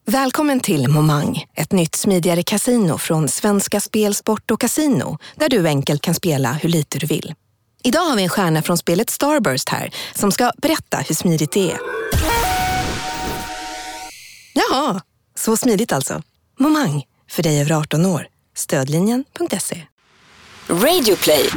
Välkommen till Momang, ett nytt smidigare casino från Svenska Spel, Sport och Casino, där du enkelt kan spela hur lite du vill. Idag har vi en stjärna från spelet Starburst här som ska berätta hur smidigt det är. Jaha, så smidigt alltså. Momang, för dig över 18 år. Stödlinjen.se. Radio Play.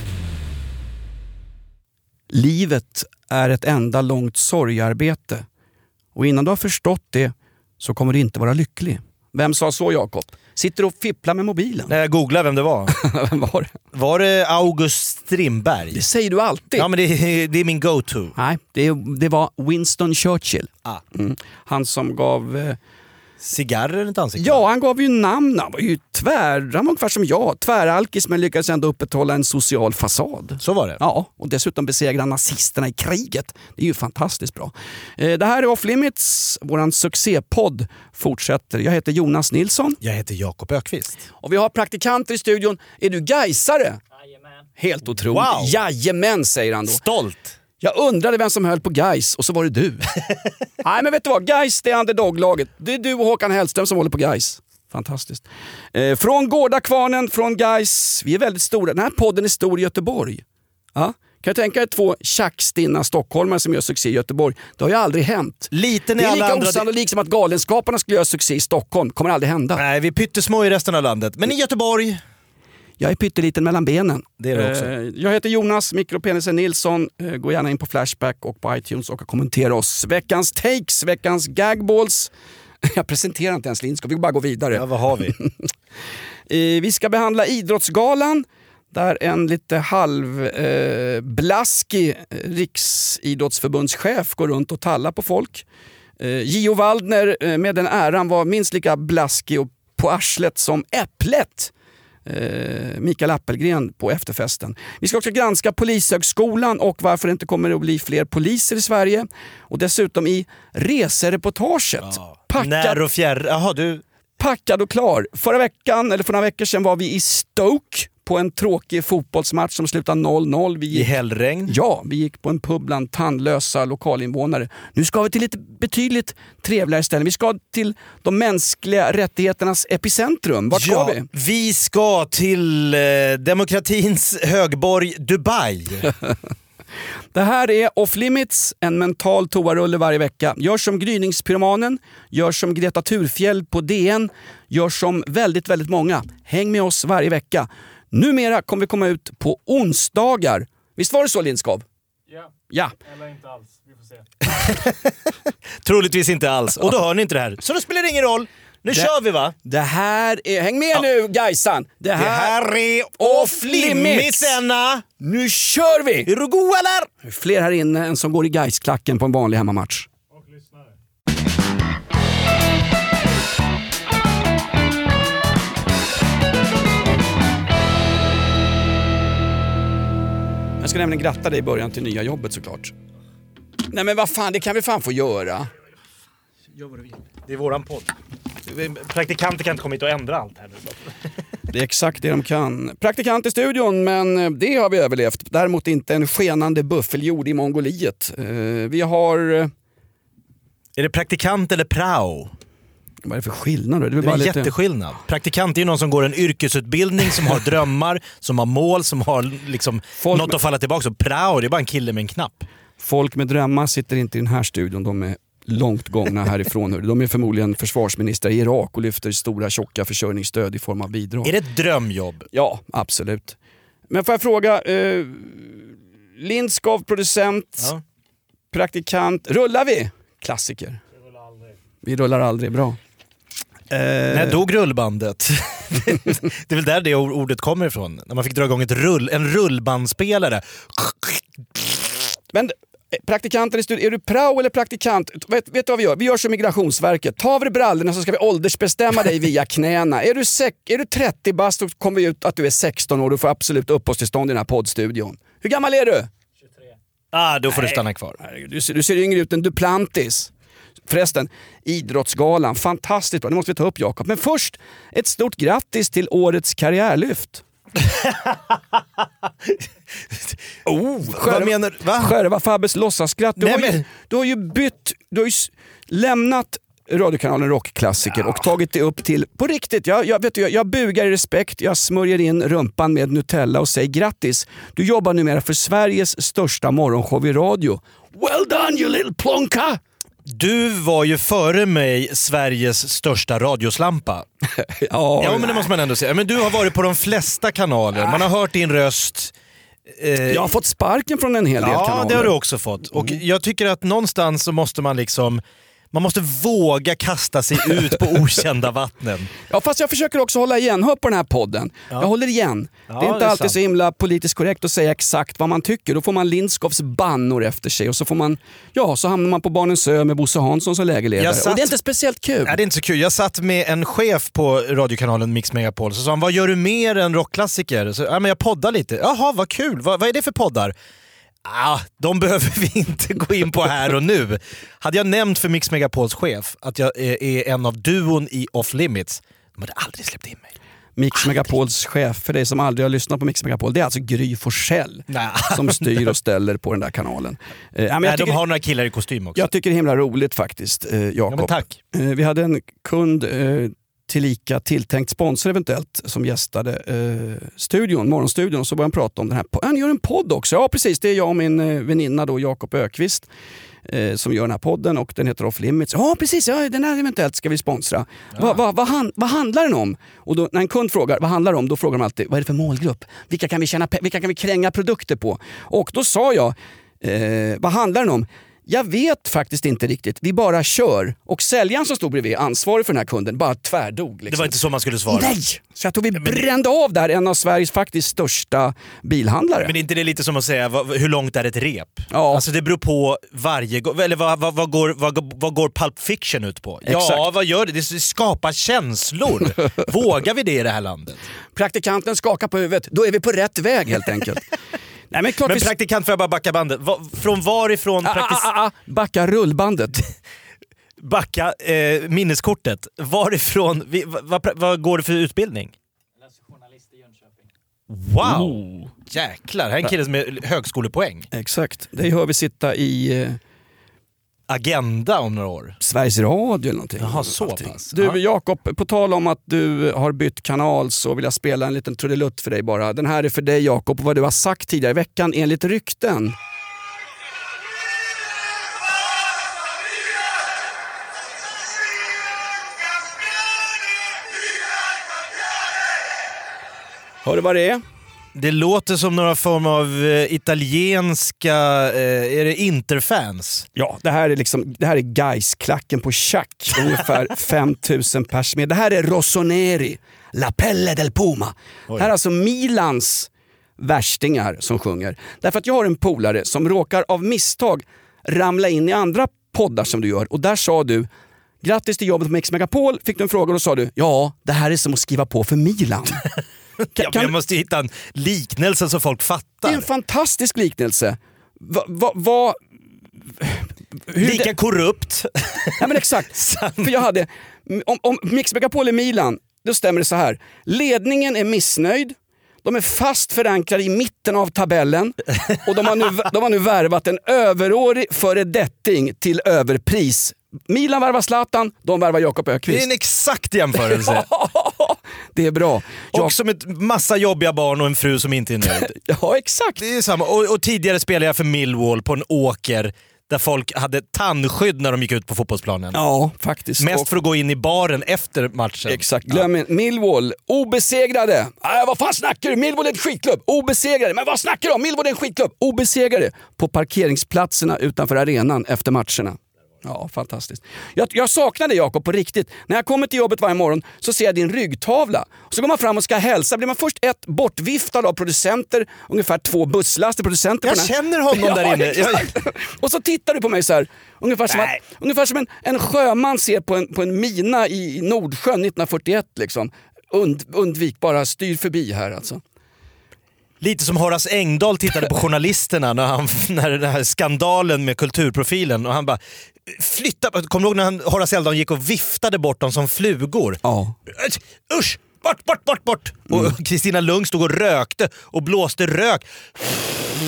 Livet är ett enda långt sorgarbete. Och innan du har förstått det så kommer du inte vara lycklig. Vem sa så, Jakob? Sitter och fipplar med mobilen. När jag googlar vem det var. Vem var det? Var det August Strindberg? Det säger du alltid. Ja, men det är min go-to. Nej, det var Winston Churchill. Han som gav... Cigarrer inte ansiktet? Ja, han gav ju namn. Han var ju han var ungefär som jag. Tväralkis, men lyckades ändå upprätthålla en social fasad. Så var det? Ja, och dessutom besegra nazisterna i kriget. Det är ju fantastiskt bra. Det här är Off Limits. Våran succépodd fortsätter. Jag heter Jonas Nilsson. Jag heter Jakob Ökvist. Och vi har praktikanter i studion. Är du gaisare? Jajamän. Helt otroligt. Wow. Jajamän, säger han då. Stolt. Jag undrade vem som höll på Gais och så var det du. Nej, men vet du vad? Gais, det är underdog-laget. Det är du och Håkan Hellström som håller på Gais. Fantastiskt. Från Gårdakvarnen, från Gais. Vi är väldigt stora. Den här podden är stor i Göteborg. Ja? Kan jag tänka er 2 tjackstinna stockholmare som gör succé i Göteborg? Det har ju aldrig hänt. Liten det är i alla lika andra... osannolikt som att Galenskaparna skulle göra succé i Stockholm. Kommer aldrig hända. Nej, vi är pyttesmå i resten av landet. Men i Göteborg... Jag är pytteliten mellan benen. Det är det också. Jag heter Jonas Mikropenisen Nilsson. Gå gärna in på Flashback och på iTunes och kommentera oss. Veckans takes, veckans gagballs. Jag presenterar inte ens Lindskog, vi bara gå vidare. Ja, vad har vi? Vi ska behandla Idrottsgalan. Där en lite blaskig riksidrottsförbundschef går runt och tallar på folk. Gio Waldner med den äran var minst lika blaskig och på arslet som Äpplet. Mikael Appelgren på efterfesten. Vi ska också granska Polishögskolan och varför det inte kommer att bli fler poliser i Sverige. Och dessutom i resereportaget. När och fjärr. Jaha, du... Packad och klar. För några veckor sedan var vi i Stoke på en tråkig fotbollsmatch som slutade 0-0. I hällregn? Ja, vi gick på en pub bland tandlösa lokalinvånare. Nu ska vi till ett betydligt trevligare ställe. Vi ska till de mänskliga rättigheternas epicentrum. Vart ska vi? Vi ska till demokratins högborg Dubai. Det här är Off Limits, en mental toarulle varje vecka. Gör som Gryningspyromanen, gör som Greta Thurfjell på DN, gör som väldigt, väldigt många. Häng med oss varje vecka. Numera kommer vi komma ut på onsdagar. Visst var det så, Lindskov? Ja. Eller inte alls, vi får se. Troligtvis inte alls. Och då hör ni inte det här. Så då spelar det ingen roll. Nu kör vi, va? Det här är... Häng med nu, Gaisan! Det här är Off Limits! Nu kör vi! Är du god, eller? Det är fler här inne än som går i Gais-klacken på en vanlig hemmamatch. Och lyssnare. Jag ska nämligen gratta dig i början till nya jobbet, såklart. Nej, men vad fan, det kan vi fan få göra. Gör vad du vill. Det är våran podd. Praktikanter kan inte komma hit och ändra allt här nu. Det är exakt det de kan. Praktikant i studion, men det har vi överlevt. Däremot inte en skenande buffeljord i Mongoliet. Vi har... Är det praktikant eller prao? Vad är det för skillnad då? Det är en jätteskillnad. Praktikant är ju någon som går en yrkesutbildning, som har drömmar, som har mål, som har liksom något att falla tillbaka. Så prao, det är bara en kille med en knapp. Folk med drömmar sitter inte i den här studion. De är långt gångna härifrån. De är förmodligen försvarsministrar i Irak och lyfter stora tjocka försörjningsstöd i form av bidrag. Är det ett drömjobb? Ja, absolut. Men får jag fråga, Lindskov, producent, praktikant, rullar vi? Klassiker. Vi rullar aldrig, bra. När dog rullbandet? Det är väl där det ordet kommer ifrån. När man fick dra igång en rullbandspelare. Men praktikanten i studion, är du prao eller praktikant? Vet du vad vi gör? Vi gör som Migrationsverket. Ta av dig brallorna så ska vi åldersbestämma dig via knäna. Är du 30 bast så kommer vi ut att du är 16 år och du får absolut uppehållstillstånd i den här poddstudion. Hur gammal är du? 23. Då får du stanna kvar. Du ser yngre ut än Duplantis. Förresten, Idrottsgalan, fantastiskt bra. Det måste vi ta upp, Jakob. Men först, ett stort grattis till årets karriärlyft. Vad menar du? Skärva Fabbes låtsaskratt. Du har ju lämnat radiokanalen Rockklassiker och tagit det upp till, på riktigt, jag bugar i respekt, jag smörjer in rumpan med Nutella och säger grattis. Du jobbar numera för Sveriges största morgonshow i radio. Well done you little plonka! Du var ju före mig Sveriges största radioslampa. Ja, men det måste man ändå säga. Men du har varit på de flesta kanaler. Man har hört din röst. Jag har fått sparken från en hel del kanaler. Ja, det har du också fått. Och jag tycker att någonstans så måste man liksom... Man måste våga kasta sig ut på okända vattnen. Ja, fast jag försöker också hålla igen. Hör på den här podden. Jag håller igen. Det är inte alltid så himla politiskt korrekt att säga exakt vad man tycker. Då får man Lindskovs bannor efter sig och så får man, så hamnar man på Barnens Ö med Bosse Hansson som lägeledare. Och det är inte speciellt kul. Nej, det är inte så kul. Jag satt med en chef på radiokanalen Mix Megapol så sa han, vad gör du mer än rockklassiker? Så, men jag poddar lite. Jaha, vad kul. Vad är det för poddar? De behöver vi inte gå in på här och nu. Hade jag nämnt för Mix Megapols chef att jag är en av duon i Off Limits, de hade aldrig släppt in mig. Mix Megapols chef, för dig som aldrig har lyssnat på Mix Megapol, det är alltså Gry Forssell som styr och ställer på den där kanalen. De har några killar i kostym också. Jag tycker det är himla roligt faktiskt, Jakob. Ja, tack. Vi hade en kund tillika tilltänkt sponsor eventuellt som gästade morgonstudion, och så började han prata om den här. Han gör en podd också. Ja, precis. Det är jag och min väninna då, Jakob Ökvist, som gör den här podden, och den heter Off Limits. Ja, precis. Ja, den här eventuellt ska vi sponsra. Ja. Vad handlar den om? Och då, när en kund frågar vad handlar det om, då frågar de alltid, vad är det för målgrupp? Vilka kan vi kränga produkter på? Och då sa jag, vad handlar den om? Jag vet faktiskt inte riktigt, vi bara kör. Och säljaren som stod bredvid, ansvarig för den här kunden, bara tvärdog. Liksom. Det var inte så man skulle svara. Nej! Så jag tror vi brände av där en av Sveriges faktiskt största bilhandlare. Men är inte det lite som att säga, hur långt är ett rep? Ja. Alltså det beror på varje gång, eller vad går Pulp Fiction ut på? Exakt. Ja, vad gör det? Det skapar känslor. Vågar vi det i det här landet? Praktikanten skakar på huvudet, då är vi på rätt väg helt enkelt. Nej, men praktikant, får jag bara backa bandet? Från varifrån... Backa rullbandet. Backa minneskortet. Varifrån... Vad går det för utbildning? Jag läser journalist i Jönköping. Wow! Jäklar, här är en kille med högskolepoäng. Exakt, det hör vi sitta i... Agenda om några år. Sveriges Radio eller någonting. Jaha, så pass. Du Jakob, på tal om att du har bytt kanal så vill jag spela en liten trudelutt för dig bara. Den här är för dig Jakob, vad du har sagt tidigare i veckan enligt rykten. Hör du vad det är? Det låter som några form av italienska, är det Interfans? Ja, det här är Gais-klacken på schack, ungefär 5000 pers med. Det här är Rossoneri, La Pelle del Puma. Det här är alltså Milans värstingar som sjunger. Därför att jag har en polare som råkar av misstag ramla in i andra poddar som du gör. Och där sa du, grattis till jobbet på Mix Megapol, fick du en fråga och då sa du, ja, det här är som att skriva på för Milan. Jag måste hitta en liknelse så folk fattar. Det är en fantastisk liknelse. Lika korrupt. Ja, men exakt. För jag hade, om Mix Megapol är Milan, då stämmer det så här. Ledningen är missnöjd. De är fast förankrade i mitten av tabellen och de har nu värvat en överårig föredetting till överpris. Milan värvar Zlatan, de värvar Jakob Ökvist. Det är en exakt jämförelse. Det är bra. Och som ett massa jobbiga barn och en fru som inte är nöjd. Ja, exakt. Det är samma. Och tidigare spelade jag för Millwall på en åker där folk hade tandskydd när de gick ut på fotbollsplanen. Ja, faktiskt. Mest för att gå in i baren efter matchen. Exakt, glöm Millwall, obesegrade. Vad fan snackar du? Millwall är ett skitklubb. Obesegrade. Men vad snackar du om? Millwall är en skitklubb. Obesegrade på parkeringsplatserna utanför arenan efter matcherna. Ja, fantastiskt. Jag saknar det, Jakob, på riktigt. När jag kommer till jobbet varje morgon så ser jag din ryggtavla. Så går man fram och ska hälsa. Blir man först bortviftad av producenter, ungefär 2 busslaster producenter. Jag känner honom där inne. Och så tittar du på mig så här. Ungefär som en sjöman ser på en mina i Nordsjön 1941. Liksom. Undvik, bara styr förbi här alltså. Lite som Horace Engdahl tittade på journalisterna när den här skandalen med kulturprofilen och han bara flytta. Kommer du ihåg när Horace Engdahl gick och viftade bort dem som flugor? Ja. Usch! Bort! Och Kristina Lung stod och rökte och blåste rök.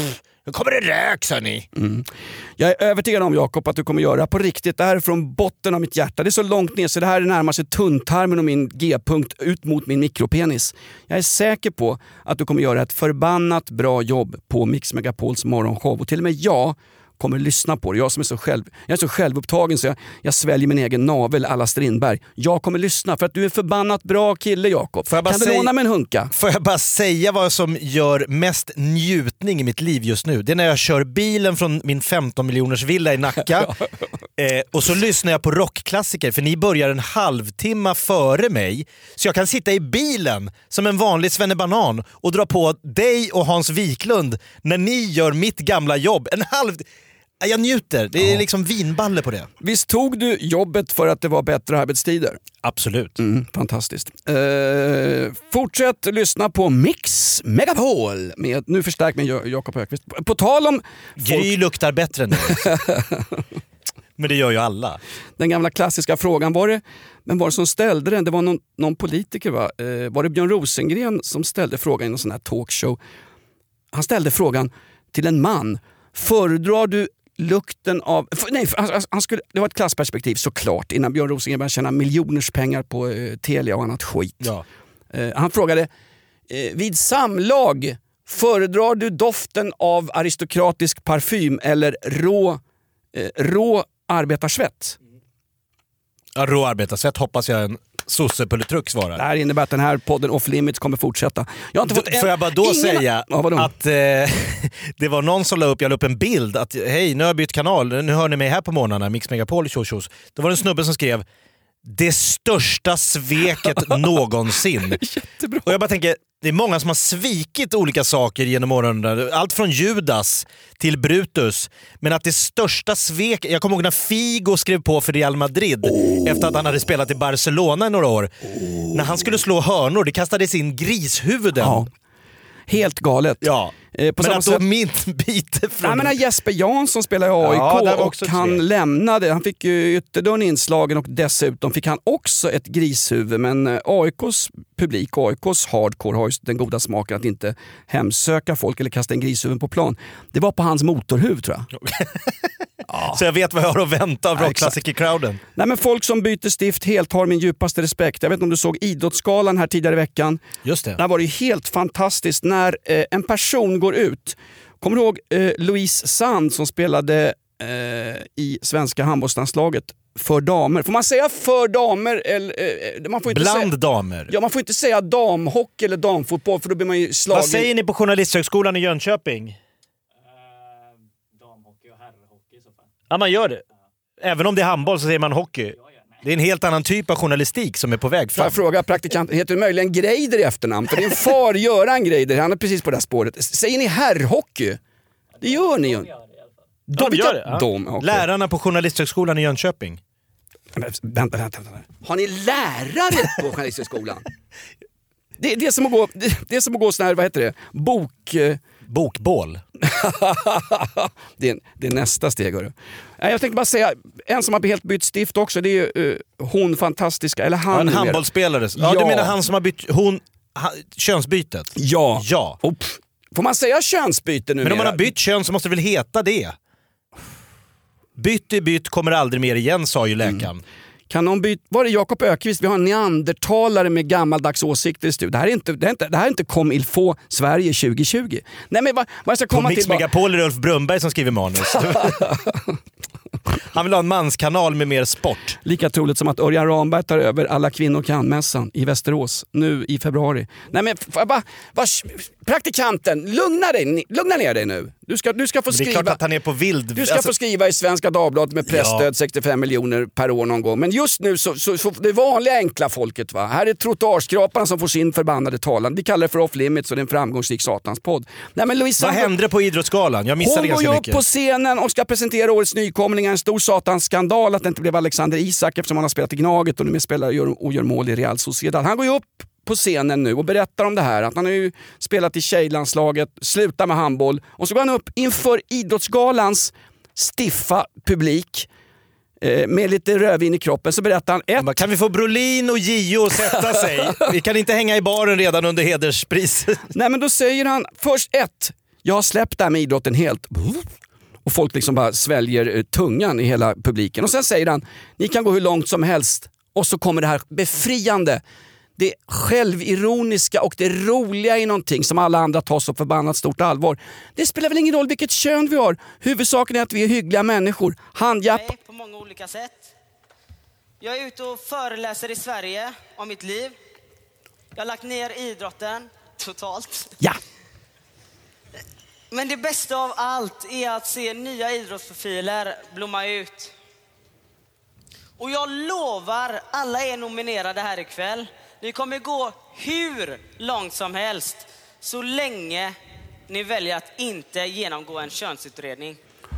Nu kommer det rök, sa ni. Jag är övertygad om, Jakob, att du kommer göra på riktigt. Det här är från botten av mitt hjärta. Det är så långt ner så det här är närmast tunntarmen och min G-punkt ut mot min mikropenis. Jag är säker på att du kommer göra ett förbannat bra jobb på Mix Megapols morgonshow. Och till och med jag kommer lyssna på det. Jag som är så självupptagen så jag sväljer min egen navel alla Strindberg. Jag kommer lyssna för att du är förbannat bra kille, Jakob. Kan du låna mig en hunka? Får jag bara säga vad som gör mest njutning i mitt liv just nu? Det är när jag kör bilen från min 15 miljoners villa i Nacka och så lyssnar jag på rockklassiker för ni börjar en halvtimme före mig. Så jag kan sitta i bilen som en vanlig svennebanan och dra på dig och Hans Wiklund när ni gör mitt gamla jobb. Jag njuter. Det är liksom vinballe på det. Visst tog du jobbet för att det var bättre arbetstider? Absolut. Fantastiskt. Fortsätt lyssna på Mix Megapol med, nu förstärkt med Jakob Högqvist. På tal om... Gry luktar bättre nu. Men det gör ju alla. Den gamla klassiska frågan, vem var det som ställde den? Det var någon politiker, va? Var det Björn Rosengren som ställde frågan i någon sån här talkshow? Han ställde frågan till en man. Föredrar du lukten av... Nej, det var ett klassperspektiv såklart innan Björn Rosengren började tjäna miljoners pengar på Telia och annat skit. Ja. Han frågade, vid samlag föredrar du doften av aristokratisk parfym eller rå arbetarsvett? Ja, rå arbetarsvett hoppas jag en sossepulletruck svarar. Det här innebär att den här podden Off Limits kommer fortsätta. Jag har inte fått får jag bara då säga att det var någon som la upp en bild att hej, nu har jag bytt kanal, nu hör ni mig här på morgnarna, Mix Megapol, tjos. Då var det en snubbe som skrev det största sveket någonsin. Jättebra. Och jag bara tänker, det är många som har svikit olika saker genom århundraden. Allt från Judas till Brutus. Men att det största svek... Jag kommer ihåg när Figo skrev på för Real Madrid efter att han hade spelat i Barcelona i några år. När han skulle slå hörnor, det kastades in grishuvuden. Ja. Helt galet. Ja. Men att då mint biter från... Jag menar Jesper Jansson spelar i AIK och han lämnade. Han fick ju ytterdörren inslagen och dessutom fick han också ett grishuvud. Men AIKs publik och AIKs hardcore har ju den goda smaken att inte hemsöka folk eller kasta en grishuvud på plan. Det var på hans motorhuvud, tror jag. Ja. Så jag vet vad jag har att vänta av rockklassiker-crowden. Nej, men folk som byter stift helt har min djupaste respekt. Jag vet inte om du såg Idrottsgalan här tidigare i veckan. Just det. Där var det helt fantastiskt när en person går ut. Kommer du ihåg Louise Sand som spelade i svenska handbollslandslaget för damer? Får man säga för damer? Eller, man får inte bland damer? Ja, man får inte säga damhockey eller damfotboll för då blir man ju slagen. Vad säger ni på Journalisthögskolan i Jönköping? Ja, man gör det. Även om det är handboll så säger man hockey. Det är en helt annan typ av journalistik som är på väg fram. Jag frågar praktikanten, heter du möjligen Greider i efternamn? För det är en far Göran Greider, han är precis på det här spåret. Säger ni herrhockey? Det gör ni ju. De gör det. Ja. Okay. Lärarna på Journalisthögskolan i Jönköping. Vänta. Har ni lärare på Journalisthögskolan? Det är som att gå sån här, vad heter det? Bokbål. det är nästa steg. Hörru. Jag tänkte bara säga, en som har helt bytt stift också, det är ju hon fantastiska, eller han. En handbollsspelare. Ja, du menar han som har bytt, könsbytet? Ja. Får man säga könsbyte nu? Men om man har bytt kön så måste det väl heta det? Bytt kommer aldrig mer igen, sa ju läkaren. Kan någon byta? Var det Jakob Ökvist? Vi har en neandertalare med gammaldags åsikter i studion. Det här är inte Kom il få Sverige 2020. Nej, men vad ska komma till? På Mix Megapol är det Ulf Brumberg som skriver manus. Han vill ha en manskanal med mer sport. Lika troligt som att Örjan Ramberg tar över Alla kvinnor kan-mässan i Västerås nu i februari. Nej, men praktikanten, lugna ner dig nu. Du ska få skriva. Det är klart att han är på vild. Du ska få skriva i Svenska Dagbladet med pressstöd 65 miljoner per år någon gång. Men just nu så det vanliga enkla folket, va. Här är trottoarskraparna som får sin förbannade talan. Vi kallar det för Off Limits och det är en framgångsrik satanspodd. Nej, men Louise, vad hände på Idrottsgalan? Jag missade ganska mycket. Hon går upp på scenen och ska presentera årets nykomlingar. En stor satans skandal att det inte blev Alexander Isak eftersom han har spelat i Gnaget och nu spelar och gör mål i Real Sociedad. Han går ju upp på scenen nu och berättar om det här. Att han har ju spelat i tjejlandslaget, slutar med handboll och så går han upp inför Idrottsgalans stiffa publik med lite rödvin i kroppen, så berättar han kan vi få Brolin och Gio att sätta sig? Vi kan inte hänga i baren redan under hederspris. Nej, men då säger han först Jag har släppt det här med idrotten helt. Och folk liksom bara sväljer tungan i hela publiken. Och sen säger han, ni kan gå hur långt som helst. Och så kommer det här befriande, det självironiska och det roliga i någonting som alla andra tar så förbannat stort allvar. Det spelar väl ingen roll vilket kön vi har. Huvudsaken är att vi är hyggliga människor. Handjapp. På många olika sätt. Jag är ute och föreläser i Sverige om mitt liv. Jag har lagt ner idrotten totalt. Ja. Men det bästa av allt är att se nya idrottsprofiler blomma ut. Och jag lovar, alla är nominerade här ikväll. Ni kommer gå hur långt som helst så länge ni väljer att inte genomgå en könsutredning.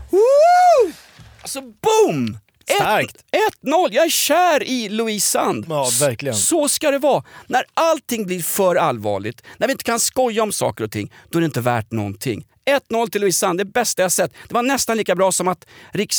Woo! Alltså boom! Starkt. 1-0, jag är kär i Louise Sand. Ja, verkligen. Så ska det vara. När allting blir för allvarligt, när vi inte kan skoja om saker och ting, då är det inte värt någonting. 1-0 till Louise Sand, det bästa jag sett. Det var nästan lika bra som att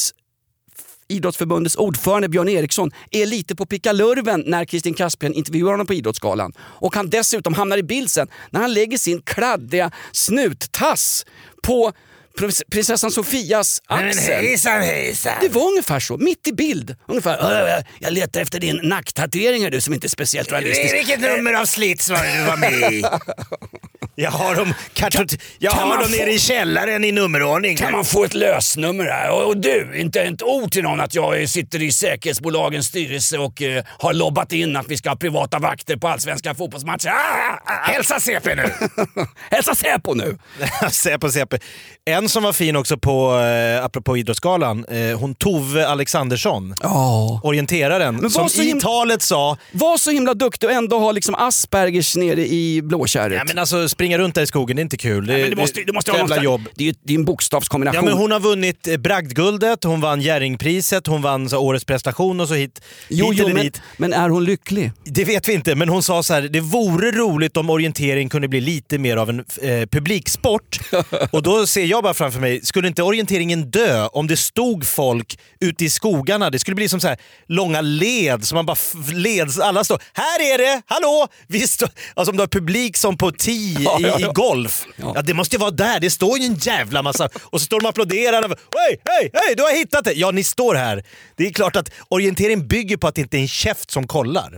Riksidrottsförbundets ordförande Björn Eriksson är lite på pickalurven när Kristin Kaspersen intervjuar honom på Idrottsgalan. Och han dessutom hamnar i bild sen när han lägger sin kladdiga snuttass på prinsessan Sofias axel. Hejsan. Det var ungefär så, mitt i bild. Ungefär, jag letar efter din nacktatuering du som inte är speciellt realistisk. Vilket nummer av Slits var det du var med i? Jag har dem, nere i källaren i nummerordning. Kan man få ett lösnummer här? Och du, inte ett ord till någon att jag sitter i säkerhetsbolagens styrelse och har lobbat in att vi ska ha privata vakter på allsvenska fotbollsmatcher. Hälsa CP nu! Hälsa Säpo nu! CP. En som var fin också på, apropå Idrottsgalan, hon Tove Alexandersson, orienteraren, som i talet sa... Var så himla duktig och ändå ha liksom Aspergers nere i blåkärret. Ja, men alltså springa runt där i skogen, det är inte kul. Det måste ha jobb. Det är en bokstavskombination. Ja, men hon har vunnit Bragdguldet, hon vann Jerringpriset, hon vann så årets prestation och så hit dit. Men är hon lycklig? Det vet vi inte, men hon sa så här: det vore roligt om orientering kunde bli lite mer av en publiksport. Och då ser jag bara framför mig, skulle inte orienteringen dö om det stod folk ute i skogarna? Det skulle bli som så här långa led, som man bara leds, alla står, här är det, hallå! Vi står, alltså om du har publik som på 10 i golf. Ja, det måste ju vara där, det står ju en jävla massa, och så står de och applåderar. Hej, du har hittat det! Ja, ni står här. Det är klart att orientering bygger på att det inte är en käft som kollar.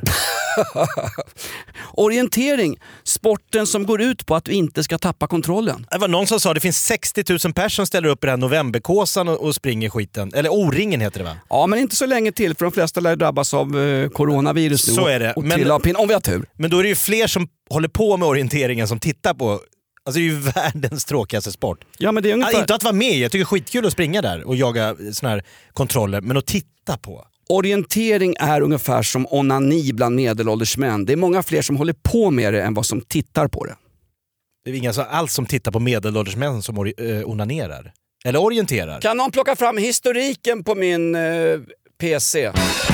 Orientering, sporten som går ut på att du inte ska tappa kontrollen. Det var någon som sa att det finns 60 000 personer som ställer upp i den novemberkåsan och springer skiten. Eller O-ringen heter det, va? Ja, men inte så länge till, för de flesta lär drabbas av coronavirus nu. Så är det. Och trilla av pinn, om vi har tur. Men då är det ju fler som håller på med orienteringen som tittar på. Alltså det är ju världens tråkigaste sport. Ja, men det är ungefär... Inte att vara med, jag tycker det är skitkul att springa där och jaga såna här kontroller, men att titta på. Orientering är ungefär som onani bland medelålders män. Det är många fler som håller på med det än vad som tittar på det. Det är inga alls som tittar på medelålders män som onanerar. Eller orienterar. Kan någon plocka fram historiken på min PC?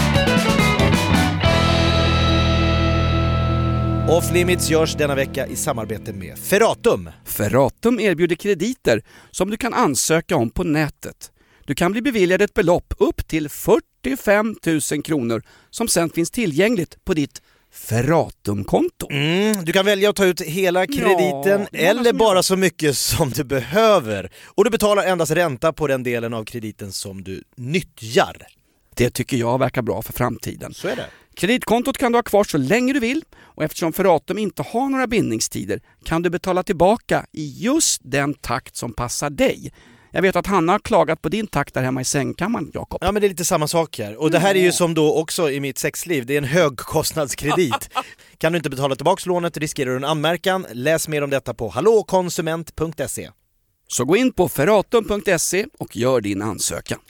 Off Limits görs denna vecka i samarbete med Ferratum. Ferratum erbjuder krediter som du kan ansöka om på nätet. Du kan bli beviljad ett belopp upp till 45 000 kronor som sen finns tillgängligt på ditt Ferratum-konto. Du kan välja att ta ut hela krediten eller bara så mycket som du behöver. Och du betalar endast ränta på den delen av krediten som du nyttjar. Det tycker jag verkar bra för framtiden. Så är det. Kreditkontot kan du ha kvar så länge du vill, och eftersom Ferratum inte har några bindningstider kan du betala tillbaka i just den takt som passar dig. Jag vet att Hanna har klagat på din takt där hemma i sängkammaren, Jakob. Ja, men det är lite samma sak här. Och det här är ju som då också i mitt sexliv. Det är en högkostnadskredit. Kan du inte betala tillbaka lånet riskerar du en anmärkan. Läs mer om detta på hallåkonsument.se. Så gå in på ferratum.se och gör din ansökan.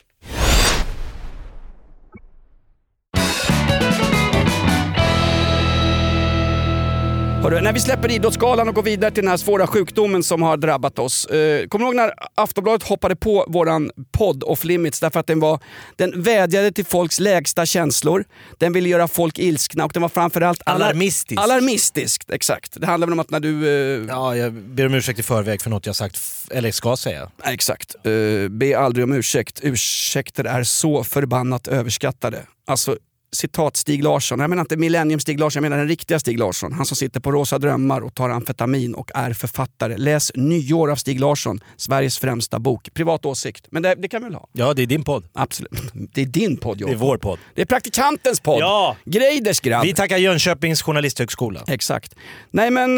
Hörru, när vi släpper Idrottsgalan och går vidare till den här svåra sjukdomen som har drabbat oss. Kommer du ihåg när Aftonbladet hoppade på våran podd Off Limits därför att den vädjade till folks lägsta känslor. Den ville göra folk ilskna och den var framförallt alarmistisk. Alarmistiskt, exakt. Det handlar väl om att när du... Ja, jag ber om ursäkt i förväg för något jag sagt eller ska säga. Exakt. Be aldrig om ursäkt. Ursäkter är så förbannat överskattade. Alltså, citat Stig Larsson. Jag menar inte Millennium Stig Larsson, jag menar den riktiga Stig Larsson. Han som sitter på Rosa drömmar och tar amfetamin och är författare. Läs Nyår av Stig Larsson, Sveriges främsta bok. Privat åsikt, men det kan vi väl ha? Ja, det är din podd. Absolut. Det är din podd, Det är vår podd. Det är praktikantens podd. Ja! Greiders grabb. Vi tackar Jönköpings journalisthögskola. Exakt. Nej men,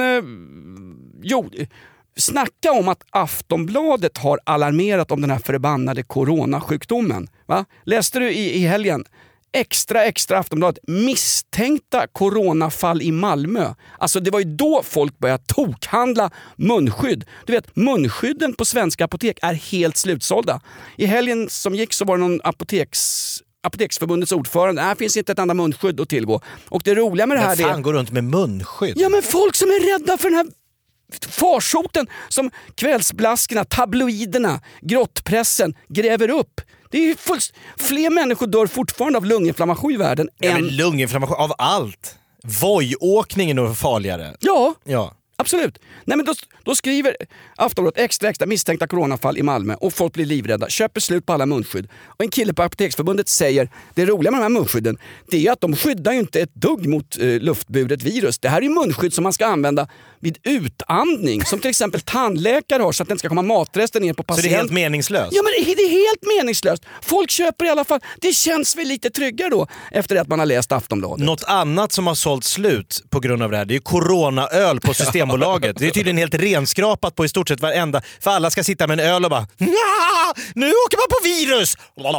snacka om att Aftonbladet har alarmerat om den här förbannade coronasjukdomen. Va? Läste du i helgen? Extra Aftonbladet. Misstänkta coronafall i Malmö. Alltså det var ju då folk började tokhandla munskydd. Du vet, munskydden på svenska apotek är helt slutsålda. I helgen som gick så var det någon Apoteksförbundets ordförande. Här finns inte ett enda munskydd att tillgå. Och det roliga med det här... Men fan går runt med munskydd? Ja, men folk som är rädda för den här farsoten som kvällsblaskorna, tabloiderna, grottpressen gräver upp. Det är ju fler människor dör fortfarande av lunginflammation i världen än... Men lunginflammation av allt. Vojåkningen är farligare. Ja. Absolut. Nej, men då skriver Aftonbladet extra misstänkta coronafall i Malmö och folk blir livrädda. Köper slut på alla munskydd. Och en kille på Apoteksförbundet säger det roliga med de här munskydden det är att de skyddar ju inte ett dugg mot luftburet virus. Det här är ju munskydd som man ska använda vid utandning. Som till exempel tandläkare har så att det inte ska komma matrester ner på patienten. Så det är helt meningslöst? Ja, men det är helt meningslöst. Folk köper i alla fall. Det känns väl lite tryggare då efter att man har läst Aftonbladet. Något annat som har sålt slut på grund av det här, det är coronaöl på Systembolaget. Det är tydligen helt renskrapat på i stort sett varenda. För alla ska sitta med en öl och bara nu åker man på virus!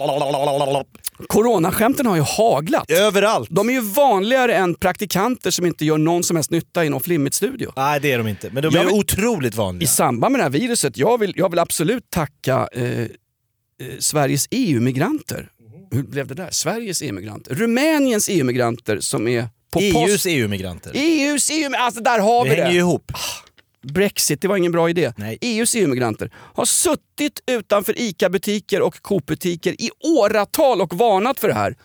Coronaskämten har ju haglat. Överallt. De är ju vanligare än praktikanter som inte gör någon som helst nytta i någon flimmigt studio. Nej, det är de inte. Men de är otroligt vanliga. I samband med det här viruset, jag vill absolut tacka Sveriges EU-migranter. Hur blev det där? Sveriges EU-migranter. Rumäniens EU-migranter som är på EUs EU-migranter. EUs EU-migranter, alltså där har vi det. Det hänger ju ihop. Brexit, det var ingen bra idé. Nej. EUs EU-migranter har suttit utanför ICA-butiker och Coop-butiker i åratal och varnat för det här.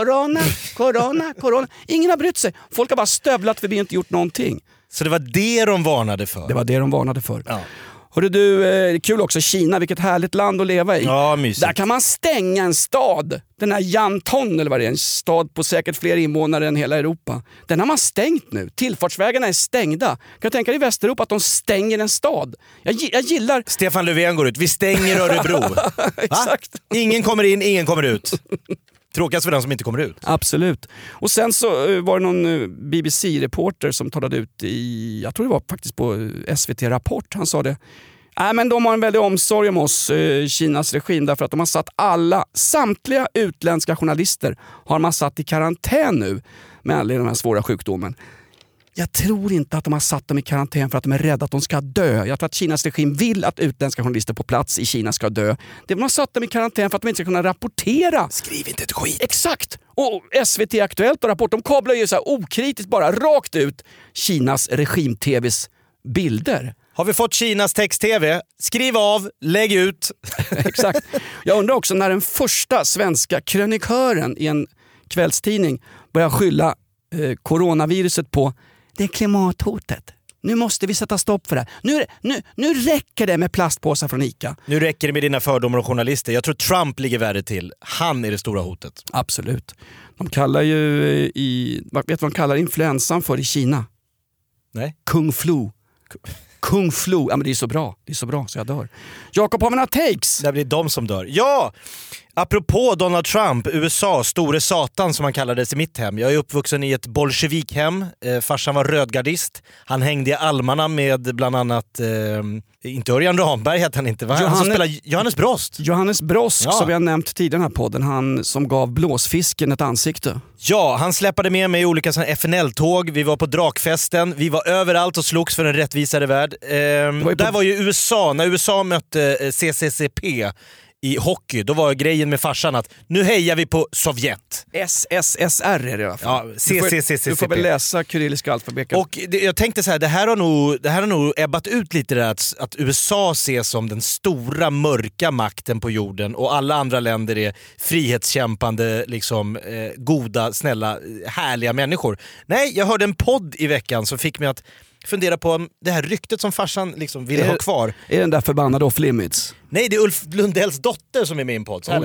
Corona. Ingen har brytt sig. Folk har bara stövlat förbi och inte gjort någonting. Så det var det de varnade för? Det var det de varnade för. Ja. Hörru du, kul också, Kina, vilket härligt land att leva i. Ja, mysigt. Där kan man stänga en stad. Den här Yanton, eller vad det är, en stad på säkert fler invånare än hela Europa. Den har man stängt nu. Tillfartsvägarna är stängda. Kan du tänka dig i Västeuropa att de stänger en stad? Jag gillar... Stefan Löfven går ut, vi stänger Örebro. Exakt. Ingen kommer in, ingen kommer ut. Tråkigast för den som inte kommer ut. Absolut. Och sen så var det någon BBC-reporter som talade ut i, jag tror det var faktiskt på SVT Rapport, han sa det. Men de har en väldig omsorg om oss, Kinas regim, därför att de har satt samtliga utländska journalister har man satt i karantän nu med anledning av den här svåra sjukdomen. Jag tror inte att de har satt dem i karantän för att de är rädda att de ska dö. Jag tror att Kinas regim vill att utländska journalister på plats i Kina ska dö. De har satt dem i karantän för att de inte ska kunna rapportera. Skriv inte ett skit. Exakt! Och SVT Aktuellt och Rapport, de kablar ju så här okritiskt bara rakt ut Kinas regim-tvs bilder. Har vi fått Kinas text-tv? Skriv av, lägg ut. Exakt. Jag undrar också när den första svenska krönikören i en kvällstidning börjar skylla coronaviruset på det klimathotet. Nu måste vi sätta stopp för det. Nu räcker det med plastpåsar från ICA. Nu räcker det med dina fördomar och journalister. Jag tror Trump ligger värre till. Han är det stora hotet. Absolut. De kallar ju vet du vad de kallar influensan för i Kina? Nej. Kung flu. Ja, men det är så bra. Det är så bra så jag dör. Jakob, har vi några takes? Det blir de som dör. Ja! Apropå Donald Trump, USA, store satan som han kallades i mitt hem. Jag är uppvuxen i ett bolsjevikhem. Farsan var rödgardist. Han hängde i almarna med bland annat, inte Örjan Ramberg heter han inte. Han som spelar Johannes Brost. Johannes Brost, ja. Som vi har nämnt tidigare i den här podden. Han som gav blåsfisken ett ansikte. Ja, han släppade med mig i olika FNL-tåg. Vi var på Drakfesten. Vi var överallt och slogs för en rättvisare värld. Där var ju USA, när USA mötte CCCP i hockey, då var grejen med farsan att nu hejar vi på Sovjet. SSSR är det i alla fall. Ja, CCCP. Du får väl läsa kyrilliska alfabetet. Och jag tänkte så här, det här har nog ebbat ut lite där att USA ses som den stora mörka makten på jorden och alla andra länder är frihetskämpande, liksom goda, snälla, härliga människor. Nej, jag hörde en podd i veckan som fick mig att fundera på om det här ryktet som farsan liksom ville ha kvar. Är den där förbannade off limits? Nej, det är Ulf Lundells dotter som är med i en podd. Så här lät det.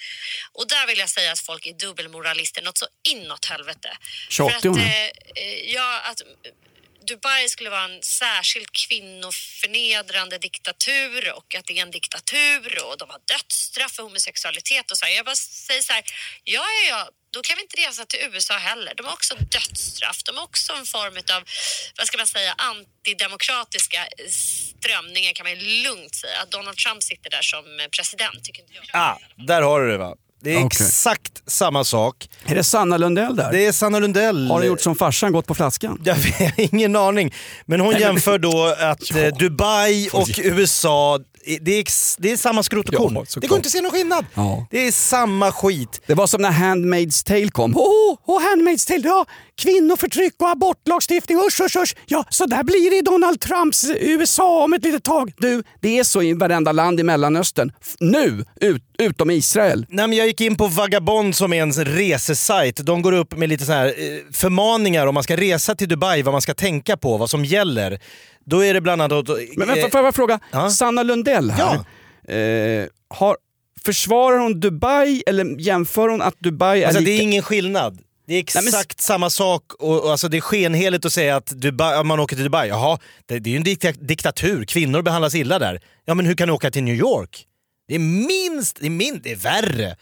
Och där vill jag säga att folk är dubbelmoralister, något så inåt helvete. Tjatig hon är. Att Dubai skulle vara en särskilt kvinnoförnedrande diktatur och att det är en diktatur och de har dödsstraff för homosexualitet och så här. Jag bara säger så här, ja, då kan vi inte resa till USA heller. De har också dödsstraff, de har också en form av, vad ska man säga, antidemokratiska strömningar kan man lugnt säga. Att Donald Trump sitter där som president tycker inte jag. Där har du det va. Det är exakt samma sak. Är det Sanna Lundell där? Det är Sanna Lundell. Har du gjort som farsan, gått på flaskan? Jag har ingen aning. Men hon jämför då att Dubai och USA, det är samma skrot och korn. Det går inte att se någon skillnad. Ja. Det är samma skit. Det var som när Handmaid's Tale kom. Handmaid's Tale, ja. Kvinnoförtryck och abortlagstiftning, usch. Ja, så där blir det i Donald Trumps USA om ett litet tag. Du, det är så i varenda land i Mellanöstern. Nu, utom Israel. Nej, men jag gick in på Vagabond som är en resesajt. De går upp med lite så här förmaningar om man ska resa till Dubai, vad man ska tänka på, vad som gäller. Då är det bland annat... Men får jag fråga, Sanna Lundell här. Ja. Försvarar hon Dubai eller jämför hon att Dubai är alltså, lika... Det är ingen skillnad. Det är exakt samma sak och alltså det är skenheligt att säga att Dubai, man åker till Dubai. Jaha, det är ju en diktatur. Kvinnor behandlas illa där. Ja, men hur kan du åka till New York? Det är värre.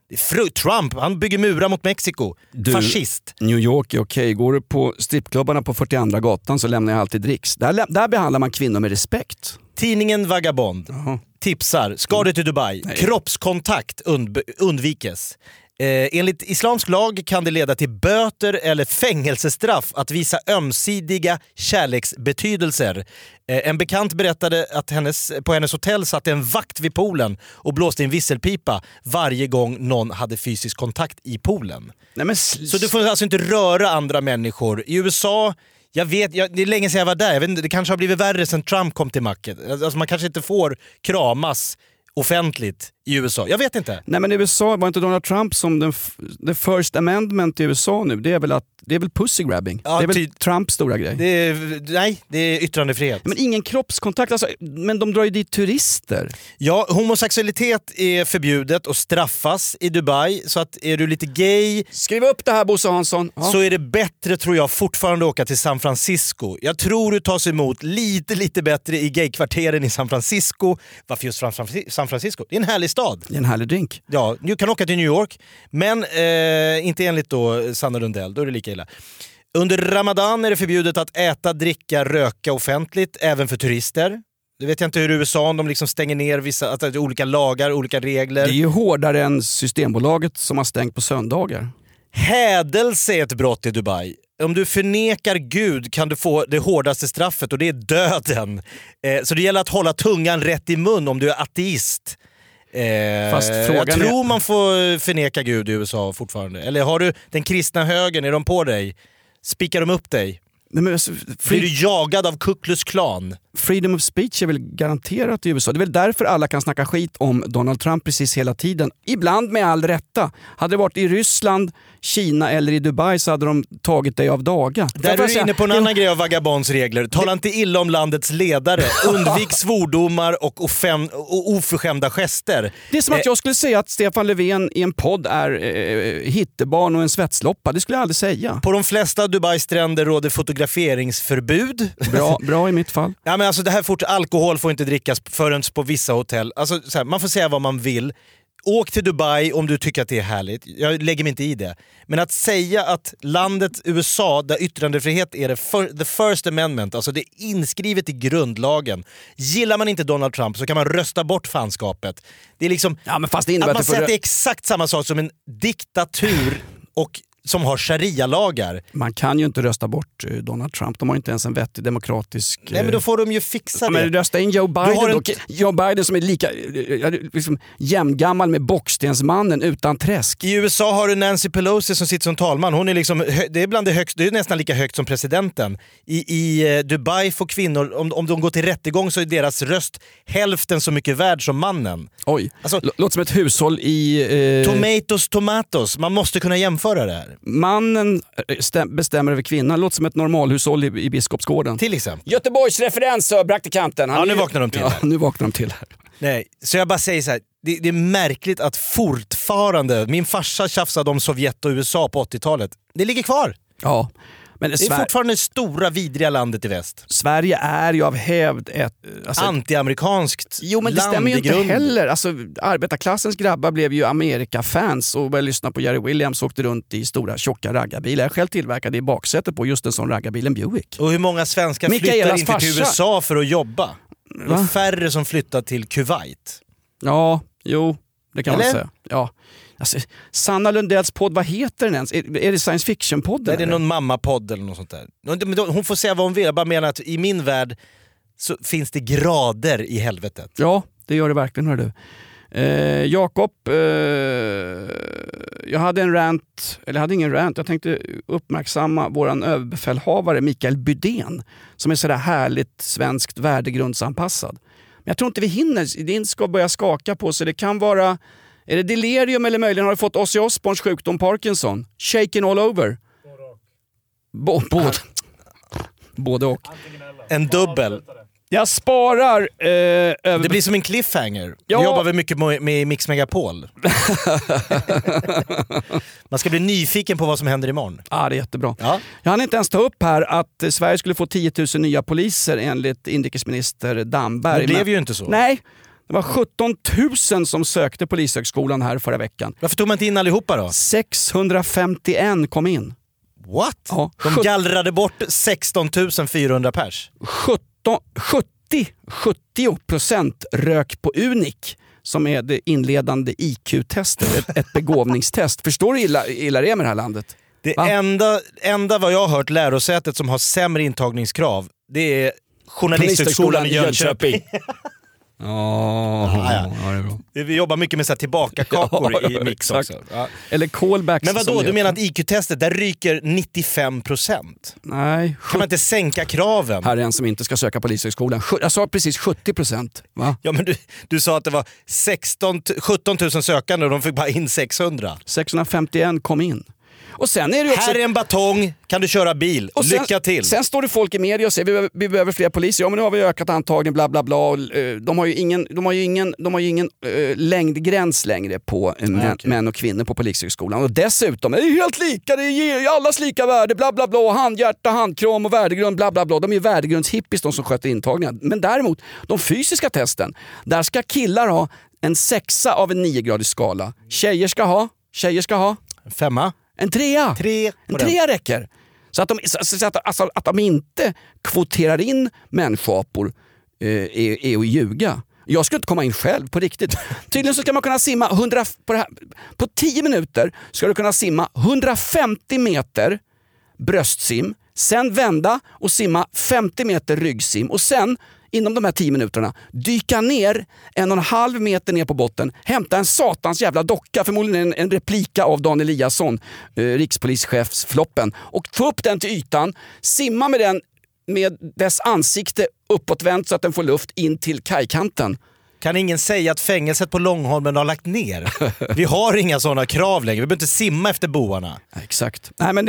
Trump, han bygger murar mot Mexiko. Fascist. New York är okej. Går du på strippklubbarna på 42 gatan så lämnar jag alltid dricks. Där behandlar man kvinnor med respekt. Tidningen Vagabond tipsar, ska du till Dubai? Nej. Kroppskontakt undvikes. Enligt islamsk lag kan det leda till böter eller fängelsestraff att visa ömsidiga kärleksbetydelser. En bekant berättade att på hennes hotell satt en vakt vid poolen och blåste en visselpipa varje gång någon hade fysisk kontakt i poolen. Nej, så du får alltså inte röra andra människor. I USA... det är länge sedan jag var där. Jag vet inte, det kanske har blivit värre sedan Trump kom till makten. Alltså man kanske inte får kramas offentligt i USA. Jag vet inte. Nej, men i USA var inte Donald Trump som the first amendment i USA nu. Det är väl pussy grabbing. Ja, det är väl Trumps stora grej. Det är yttrandefrihet. Men ingen kroppskontakt. Alltså, men de drar ju dit turister. Ja, homosexualitet är förbjudet och straffas i Dubai. Så att är du lite gay... Skriv upp det här, Bosse Hansson. Ja. Så är det bättre, tror jag, fortfarande att åka till San Francisco. Jag tror du tas emot lite bättre i gaykvarteren i San Francisco. Varför just San Francisco? Det är en härlig stad. Det är en härlig drink. Ja, du kan åka till New York. Men inte enligt då Sanna Lundell, då är det lika illa. Under Ramadan är det förbjudet att äta, dricka, röka offentligt, även för turister. Det vet jag inte hur i USA, om de liksom stänger ner vissa, att det är olika lagar, olika regler. Det är ju hårdare än Systembolaget som har stängt på söndagar. Hädelse är ett brott i Dubai. Om du förnekar Gud kan du få det hårdaste straffet och det är döden. Så det gäller att hålla tungan rätt i mun om du är ateist. Fast jag tror man får förneka Gud i USA fortfarande. Eller har du den kristna högern, är de på dig? Spikar de upp dig? Nej, men alltså, blir du jagad av Ku Klux Klan? Freedom of speech är väl garanterat i USA. Det är väl därför alla kan snacka skit om Donald Trump precis hela tiden. Ibland med all rätta. Hade det varit i Ryssland, Kina eller i Dubai så hade de tagit dig av daga. Där är du inne på en annan grej av Vagabonds regler. Tala inte illa om landets ledare. Undvik svordomar och oförskämda gester. Det är som att jag skulle säga att Stefan Löfven i en podd är hittebarn och en svetsloppa. Det skulle jag aldrig säga. På de flesta Dubai-stränder råder fotograferingsförbud. Bra i mitt fall. Ja, men alltså det här alkohol får inte drickas förrän på vissa hotell. Alltså, så här, man får säga vad man vill. Åk till Dubai om du tycker att det är härligt. Jag lägger mig inte i det. Men att säga att landet USA, där yttrandefrihet är the first amendment, alltså det är inskrivet i grundlagen. Gillar man inte Donald Trump så kan man rösta bort fanskapet. Det är liksom men fast det innebär att man säger att det är exakt samma sak som en diktatur och som har sharia-lagar. Man kan ju inte rösta bort Donald Trump. De har inte ens en vettig demokratisk... Nej, men då får de ju fixa det. Men rösta in Joe Biden. Joe Biden som är lika liksom, jämngammal med Bockstensmannen utan träsk. I USA har du Nancy Pelosi som sitter som talman. Hon är liksom, det är bland det högst, det är nästan lika högt som presidenten. I Dubai får kvinnor, om de går till rättegång så är deras röst hälften så mycket värd som mannen. Oj, alltså, låter som ett hushåll i... Tomatos. Man måste kunna jämföra det här. Mannen bestämmer över kvinnan. Låter som ett normalhushåll i Biskopsgården. Till exempel. Göteborgs referens och praktikanten. Nu vaknar de till här. Ja, nu vaknar de till här. Nej, så jag bara säger så här. det är märkligt att fortfarande, min farsa tjafsade om Sovjet och USA på 80-talet. Det ligger kvar. Ja. Men det är fortfarande det stora vidriga landet i väst. Sverige är ju av hävd ett... anti-amerikanskt land. Jo, men det stämmer ju inte heller. Alltså, arbetarklassens grabbar blev ju Amerika-fans och började lyssna på Jerry Williams och åkte runt i stora tjocka raggarbilar. Jag själv tillverkade i baksätet på just en sån raggarbil, en Buick. Och hur många svenskar flyttar inte till USA för att jobba? Det är färre som flyttar till Kuwait. Ja, jo, det kan man säga. Ja. Alltså, Sanna Lundells podd, vad heter den ens? Är det science fiction-podden? Är det någon mamma-podd eller något sånt där? Hon får säga vad hon vill. Jag bara menar att i min värld så finns det grader i helvetet. Ja, det gör det verkligen, hör du. Jakob, jag hade en rant, eller hade ingen rant, jag tänkte uppmärksamma våran överbefälhavare Mikael Bydén som är sådär härligt svenskt värdegrundsanpassad. Men jag tror inte vi hinner, det ska börja skaka på så det kan vara, är det delirium eller möjligen har det fått Ozzy Osbournes sjukdom Parkinson? Shaken all over? Både och. En dubbel. Jag sparar... Det blir som en cliffhanger. Ja. Vi jobbar vi mycket med Mix Megapol. Man ska bli nyfiken på vad som händer imorgon. Ja, det är jättebra. Ja. Jag hann inte ens ta upp här att Sverige skulle få 10 000 nya poliser enligt inrikesminister Damberg. Det blev ju inte så. Nej, det var 17 000 som sökte polishögskolan här förra veckan. Varför tog man inte in allihopa då? 651 kom in. What? Ja, de gallrade bort 16 400 pers. 70% rök på Unic som är det inledande IQ-testet, ett begåvningstest. Förstår du illa det är med det här landet? Det enda vad jag har hört lärosätet som har sämre intagningskrav, det är Journalisthögskolan i Jönköping. Ja, det är bra. Vi jobbar mycket med så här tillbaka-kakor i Mix också. Ja. Eller callbacks. Men vadå, du menar att IQ-testet, där ryker 95%? Nej. Kan man inte sänka kraven? Här är en som inte ska söka polishögskolan. Jag sa precis 70%. Va? Ja, men du sa att det var 17 000 sökande och de fick bara in 600. 651 kom in. Och sen är det också... Här är en batong, kan du köra bil? Och lycka till! Sen står det folk i media och säger vi behöver fler poliser. Ja, men nu har vi ökat antagningen, bla bla bla. De har ju ingen längdgräns längre på män och kvinnor på polishögskolan. Och dessutom är det helt lika, det ger allas lika värde, bla bla bla. Handhjärta, handkram och värdegrund, bla bla bla. De är ju värdegrundshippies de som sköter intagningen. Men däremot, de fysiska testen, där ska killar ha en 6 av en 9-gradig skala. Tjejer ska ha 5. En 3. En 3 räcker. Så att de inte kvoterar in människoapor är att ljuga. Jag ska inte komma in själv på riktigt. Tydligen så ska man kunna simma på 10 minuter ska du kunna simma 150 meter bröstsim, sen vända och simma 50 meter ryggsim och sen inom de här 10 minuterna dyka ner 1,5 meter ner på botten, hämta en satans jävla docka, förmodligen en replika av Dan Eliasson, rikspolischefsfloppen, och få upp den till ytan, simma med den med dess ansikte uppåtvänt så att den får luft in till kajkanten. Kan ingen säga att fängelset på Långholmen har lagt ner? Vi har inga sådana krav längre. Vi behöver inte simma efter boarna. Exakt. Nej, men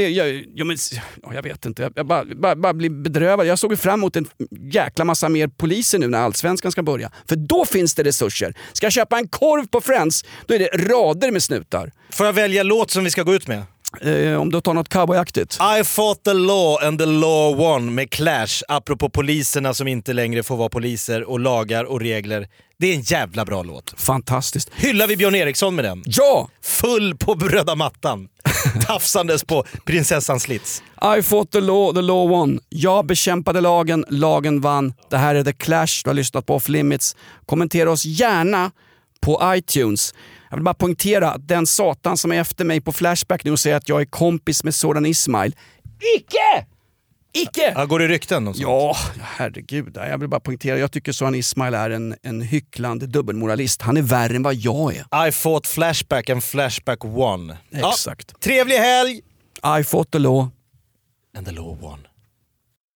jag vet inte. Jag bara blir bedrövad. Jag såg fram emot en jäkla massa mer poliser nu när Allsvenskan ska börja. För då finns det resurser. Ska jag köpa en korv på Friends, då är det rader med snutar. Får jag välja låt som vi ska gå ut med? Om du tar något cowboyaktigt. I fought the law and the law won med Clash, apropå poliserna som inte längre får vara poliser och lagar och regler. Det är en jävla bra låt. Fantastiskt. Hyllar vi Björn Eriksson med den? Ja! Full på bröda mattan. Tafsandes på prinsessans slits. I fought the law won. Jag bekämpade lagen, lagen vann. Det här är The Clash, du har lyssnat på Off Limits. Kommentera oss gärna på iTunes. Jag vill bara poängtera att den satan som är efter mig på Flashback nu och säger att jag är kompis med Soran Ismail. Icke! Ja, går det rykten? Och sånt? Ja, herregud. Jag vill bara poängtera, jag tycker Soran Ismail är en hycklande dubbelmoralist. Han är värre än vad jag är. I fought Flashback and Flashback won. Exakt. Ja, trevlig helg! I fought the law. And the law won.